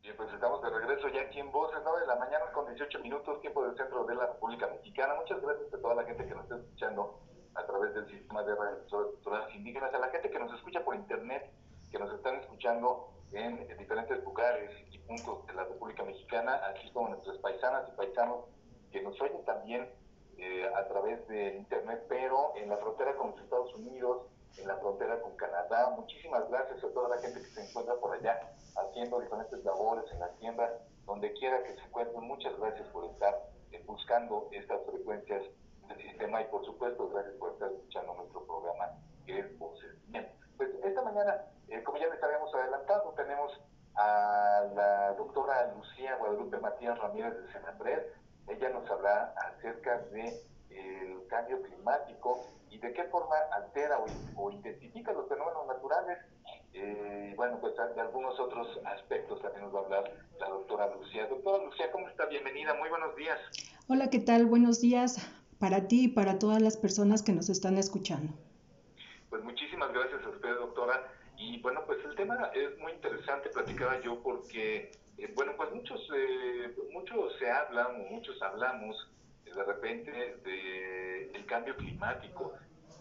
Bien, pues estamos de regreso ya aquí en Voces, 9 de la mañana con 18 minutos, tiempo del centro de la República Mexicana. Muchas gracias a toda la gente que nos está escuchando a través del sistema de radioemisoras culturales indígenas, a la gente que nos escucha por internet, que nos están escuchando en diferentes lugares y puntos de la República Mexicana, así como nuestras paisanas y paisanos que nos oyen también a través del internet, pero en la frontera con los Estados Unidos, en la frontera con Canadá. Muchísimas gracias a toda la gente que se encuentra por allá haciendo diferentes labores en la tienda, donde quiera que se encuentren. Muchas gracias por estar buscando estas frecuencias del sistema y por supuesto gracias por estar escuchando nuestro programa que es Voces. Bien, pues esta mañana, como ya les habíamos adelantado, tenemos a la doctora Lucía Guadalupe Matías Ramírez de Senapred. Ella nos habla acerca de el cambio climático y de qué forma altera o identifica los fenómenos naturales. Bueno, pues de algunos otros aspectos también nos va a hablar la doctora Lucía. Doctora Lucía, ¿cómo está? Bienvenida, muy buenos días. Hola, ¿qué tal? Buenos días para ti y para todas las personas que nos están escuchando. Pues muchísimas gracias a usted, doctora. Y bueno, pues el tema es muy interesante, platicaba yo, porque, bueno, pues muchos se hablan, o muchos hablamos de repente del cambio climático.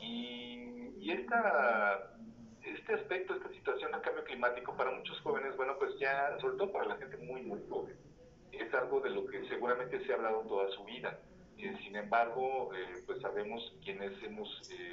Y este aspecto, esta situación del cambio climático para muchos jóvenes, bueno, pues ya, sobre todo para la gente muy, muy joven, es algo de lo que seguramente se ha hablado toda su vida. Sin embargo, pues sabemos quienes hemos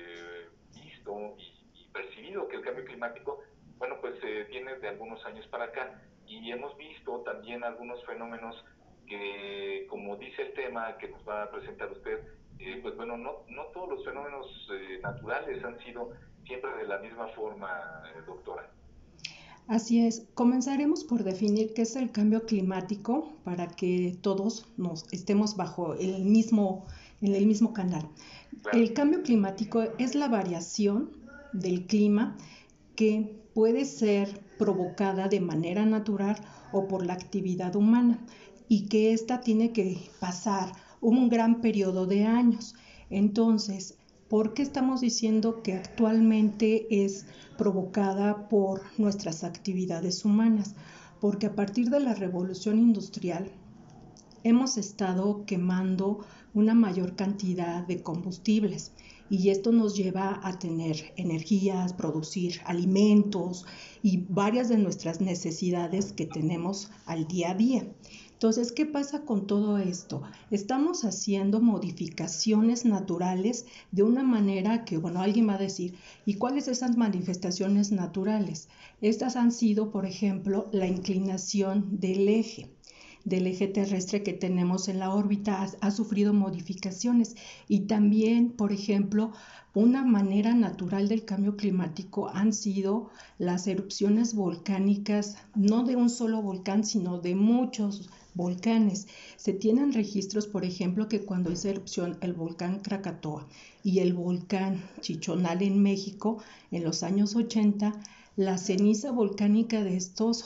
visto y percibido que el cambio climático, bueno, pues viene de algunos años para acá y hemos visto también algunos fenómenos que, como dice el tema que nos va a presentar usted, pues bueno, no todos los fenómenos naturales han sido siempre de la misma forma, doctora. Así es, comenzaremos por definir qué es el cambio climático para que todos nos estemos bajo en el mismo canal. Claro. El cambio climático es la variación del clima que puede ser provocada de manera natural o por la actividad humana y que ésta tiene que pasar un gran periodo de años. Entonces, ¿por qué estamos diciendo que actualmente es provocada por nuestras actividades humanas? Porque a partir de la revolución industrial hemos estado quemando una mayor cantidad de combustibles y esto nos lleva a tener energías, producir alimentos y varias de nuestras necesidades que tenemos al día a día. Entonces, ¿qué pasa con todo esto? Estamos haciendo modificaciones naturales de una manera que, bueno, alguien va a decir, ¿y cuáles esas manifestaciones naturales? Estas han sido, por ejemplo, la inclinación del eje terrestre que tenemos en la órbita ha sufrido modificaciones y también, por ejemplo, una manera natural del cambio climático han sido las erupciones volcánicas, no de un solo volcán, sino de muchos volcanes. Se tienen registros, por ejemplo, que cuando hizo erupción el volcán Krakatoa y el volcán Chichonal en México en los años 80, la ceniza volcánica de estos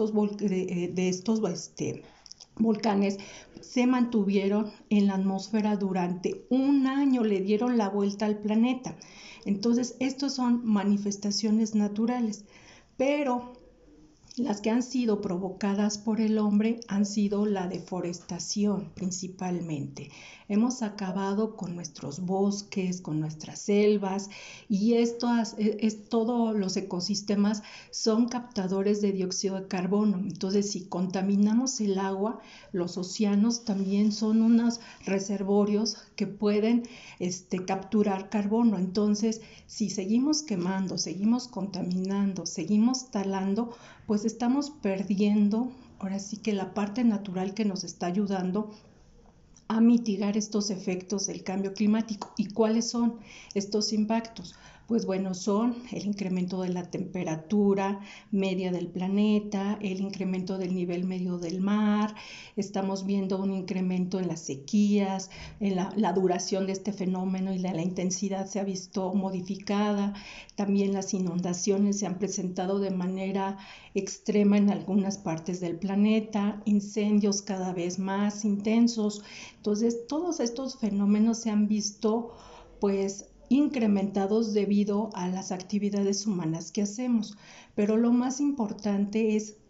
volcanes se mantuvieron en la atmósfera durante un año, le dieron la vuelta al planeta. Entonces, estos son manifestaciones naturales, pero las que han sido provocadas por el hombre han sido la deforestación principalmente. Hemos acabado con nuestros bosques, con nuestras selvas y todos los ecosistemas son captadores de dióxido de carbono. Entonces, si contaminamos el agua, los océanos también son unos reservorios que pueden capturar carbono. Entonces, si seguimos quemando, seguimos contaminando, seguimos talando, pues estamos perdiendo, ahora sí que la parte natural que nos está ayudando a mitigar estos efectos del cambio climático. ¿Y cuáles son estos impactos? Pues bueno, son el incremento de la temperatura media del planeta, el incremento del nivel medio del mar, estamos viendo un incremento en las sequías, en la duración de este fenómeno y la intensidad se ha visto modificada, también las inundaciones se han presentado de manera extrema en algunas partes del planeta, incendios cada vez más intensos. Entonces, todos estos fenómenos se han visto, pues, incrementados debido a las actividades humanas que hacemos. Pero lo más importante es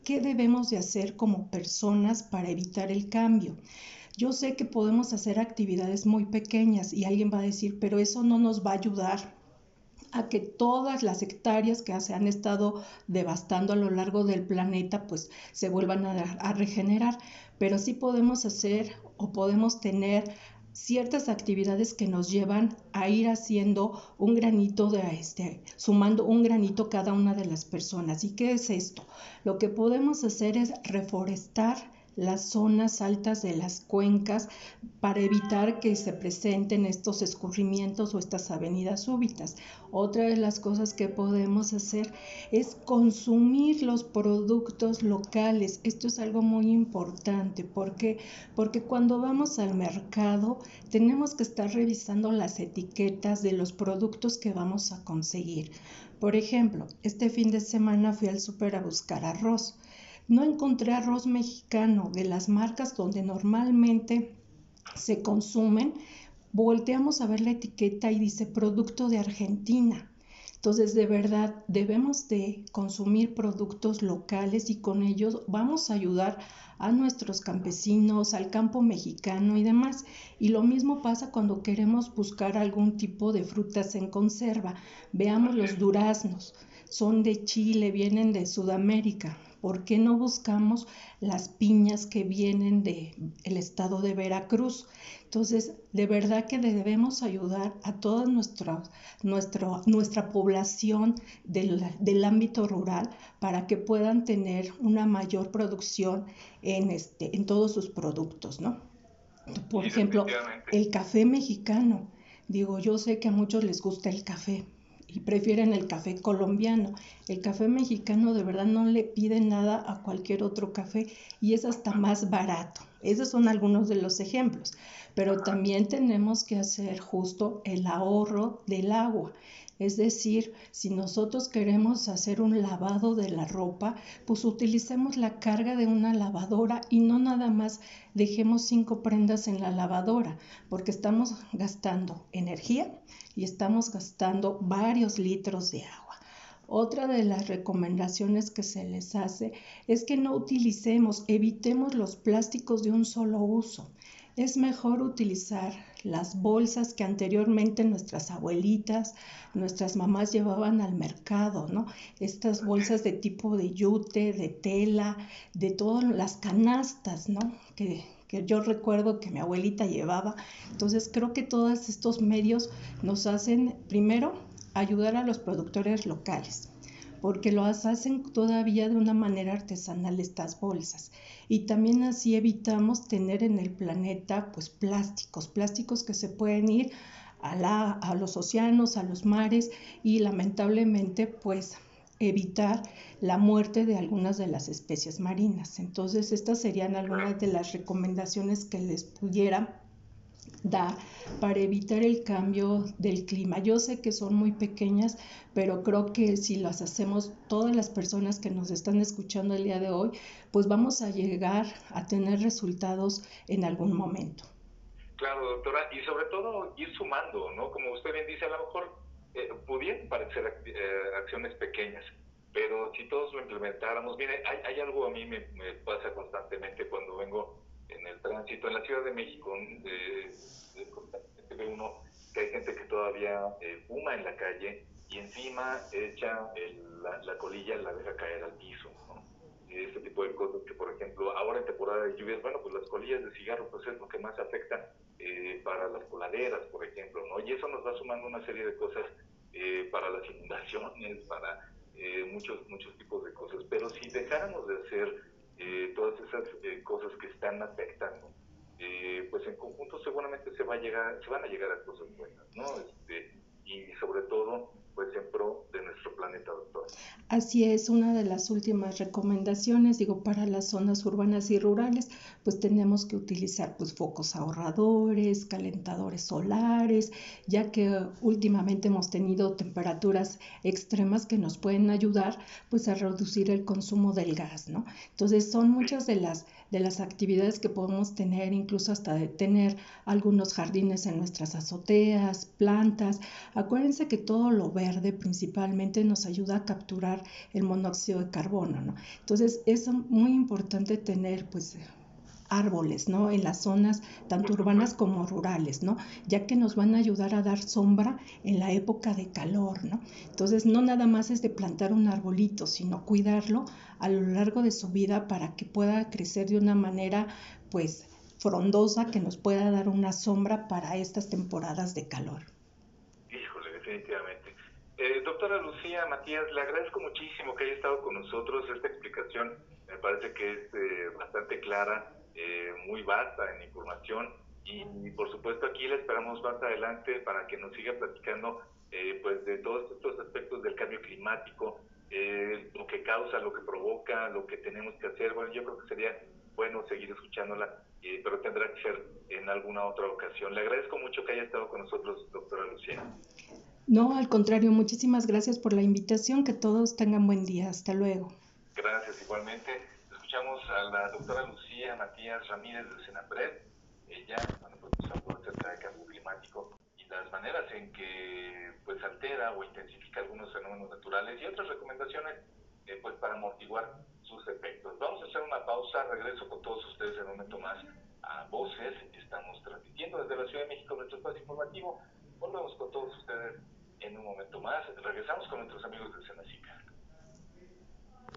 ¿qué debemos de hacer como personas para evitar el cambio? Yo sé que podemos hacer actividades muy pequeñas y alguien va a decir, pero eso no nos va a ayudar a que todas las hectáreas que se han estado devastando a lo largo del planeta pues se vuelvan a regenerar, pero sí podemos hacer o podemos tener ciertas actividades que nos llevan a ir haciendo un granito sumando un granito cada una de las personas. ¿Y qué es esto? Lo que podemos hacer es reforestar las zonas altas de las cuencas para evitar que se presenten estos escurrimientos o estas avenidas súbitas. Otra de las cosas que podemos hacer es consumir los productos locales. Esto es algo muy importante. ¿Por qué? Porque cuando vamos al mercado tenemos que estar revisando las etiquetas de los productos que vamos a conseguir. Por ejemplo, este fin de semana fui al súper a buscar arroz. No encontré arroz mexicano de las marcas donde normalmente se consumen. Volteamos a ver la etiqueta y dice producto de Argentina. Entonces, de verdad, debemos de consumir productos locales y con ellos vamos a ayudar a nuestros campesinos, al campo mexicano y demás. Y lo mismo pasa cuando queremos buscar algún tipo de frutas en conserva. Veamos los duraznos, son de Chile, vienen de Sudamérica. ¿Por qué no buscamos las piñas que vienen del estado de Veracruz? Entonces, de verdad que debemos ayudar a toda nuestra población del ámbito rural para que puedan tener una mayor producción en todos sus productos, ¿no? Por ejemplo, el café mexicano. Digo, yo sé que a muchos les gusta el café y prefieren el café colombiano. El café mexicano de verdad no le pide nada a cualquier otro café y es hasta más barato. Esos son algunos de los ejemplos. Pero también tenemos que hacer justo el ahorro del agua. Es decir, si nosotros queremos hacer un lavado de la ropa, pues utilicemos la carga de una lavadora y no nada más dejemos 5 prendas en la lavadora, porque estamos gastando energía y estamos gastando varios litros de agua. Otra de las recomendaciones que se les hace es que no evitemos los plásticos de un solo uso. Es mejor utilizar las bolsas que anteriormente nuestras abuelitas, nuestras mamás llevaban al mercado, ¿no? Estas bolsas de tipo de yute, de tela, de todas las canastas, ¿no? Que yo recuerdo que mi abuelita llevaba. Entonces creo que todos estos medios nos hacen, primero, ayudar a los productores locales, porque lo hacen todavía de una manera artesanal estas bolsas. Y también así evitamos tener en el planeta pues plásticos que se pueden ir a los océanos, a los mares y lamentablemente pues evitar la muerte de algunas de las especies marinas. Entonces estas serían algunas de las recomendaciones que les pudiera dar para evitar el cambio del clima. Yo sé que son muy pequeñas, pero creo que si las hacemos todas las personas que nos están escuchando el día de hoy, pues vamos a llegar a tener resultados en algún momento. Claro, doctora, y sobre todo ir sumando, ¿no? Como usted bien dice, a lo mejor pudieran parecer acciones pequeñas, pero si todos lo implementáramos, mire, hay algo a mí me pasa constantemente cuando vengo en el tránsito en la Ciudad de México, constantemente ve uno que hay gente que todavía fuma en la calle y encima echa la colilla y la deja caer al piso, ¿no? Este tipo de cosas que, por ejemplo, ahora en temporada de lluvias, bueno, pues las colillas de cigarro pues es lo que más afecta para las coladeras, por ejemplo, ¿no? Y eso nos va sumando una serie de cosas para las inundaciones, para muchos tipos de cosas. Pero si dejáramos de hacer todas esas cosas que están afectando, pues en conjunto seguramente se van a llegar a cosas buenas, ¿no? Y sobre todo, pues en pro de nuestro planeta, doctor. Así es, una de las últimas recomendaciones, digo, para las zonas urbanas y rurales, pues tenemos que utilizar pues focos ahorradores, calentadores solares, ya que últimamente hemos tenido temperaturas extremas que nos pueden ayudar pues a reducir el consumo del gas, ¿no? Entonces son muchas de las actividades que podemos tener, incluso hasta de tener algunos jardines en nuestras azoteas, plantas. Acuérdense que todo lo verde verde principalmente nos ayuda a capturar el monóxido de carbono, ¿no? Entonces es muy importante tener pues árboles, ¿no? En las zonas tanto urbanas como rurales, ¿no? Ya que nos van a ayudar a dar sombra en la época de calor, ¿no? Entonces no nada más es de plantar un arbolito, sino cuidarlo a lo largo de su vida para que pueda crecer de una manera pues frondosa que nos pueda dar una sombra para estas temporadas de calor. Híjole, definitivamente. Doctora Lucía, Matías, le agradezco muchísimo que haya estado con nosotros. Esta explicación me parece que es bastante clara, muy vasta en información y por supuesto aquí la esperamos más adelante para que nos siga platicando pues de todos estos aspectos del cambio climático, lo que causa, lo que provoca, lo que tenemos que hacer. Bueno, yo creo que sería bueno seguir escuchándola, pero tendrá que ser en alguna otra ocasión. Le agradezco mucho que haya estado con nosotros, doctora Lucía. No, al contrario, muchísimas gracias por la invitación, que todos tengan buen día. Hasta luego. Gracias, igualmente. Escuchamos a la doctora Lucía Matías Ramírez de Senapred. Ella, bueno, pues nos habló acerca del cambio climático y las maneras en que pues altera o intensifica algunos fenómenos naturales y otras recomendaciones pues para amortiguar sus efectos. Vamos a hacer una pausa, regreso con todos ustedes en un momento más a Voces. Estamos transmitiendo desde la Ciudad de México nuestro espacio informativo. Volvemos con todos ustedes en un momento más. Regresamos con nuestros amigos de Senacica.